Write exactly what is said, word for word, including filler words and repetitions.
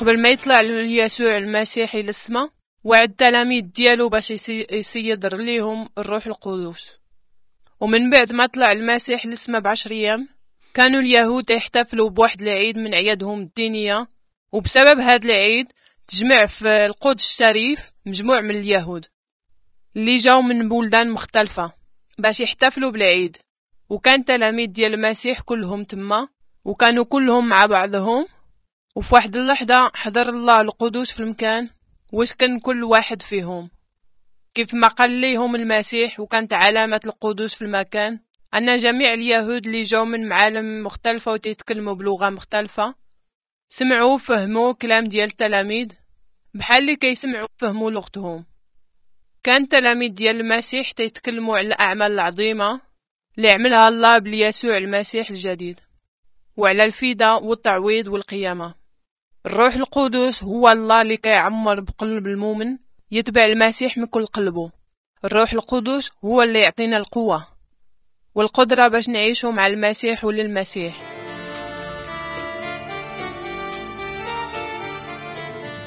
قبل ما يطلع يسوع المسيح للسما وعد التلاميذ ديالو باش يصيدر ليهم الروح القدس. ومن بعد ما طلع المسيح للسما بعشر ايام كانوا اليهود يحتفلوا بواحد العيد من اعيادهم الدينيه، وبسبب هذا العيد تجمع في القدس الشريف مجموع من اليهود اللي جاو من بلدان مختلفه باش يحتفلوا بالعيد. وكان تلاميذ ديال المسيح كلهم تما، وكانوا كلهم مع بعضهم. وفي واحد اللحظه حضر الله القدوس في المكان وسكن كل واحد فيهم كيف ما قال ليهم المسيح. وكانت علامة القدوس في المكان أن جميع اليهود اللي جاو من معالم مختلفة وتتكلموا بلغة مختلفة سمعوا فهموا كلام ديال التلاميذ بحال اللي كيسمعوا فهموا لغتهم. كان تلاميذ ديال المسيح تيتكلموا على الأعمال العظيمة اللي عملها الله بيسوع المسيح الجديد، وعلى الفداء والتعويض والقيامة. الروح القدس هو الله اللي كيعمر بقلب المؤمن يتبع المسيح من كل قلبه. الروح القدس هو اللي يعطينا القوة والقدرة باش نعيشوا مع المسيح وللمسيح.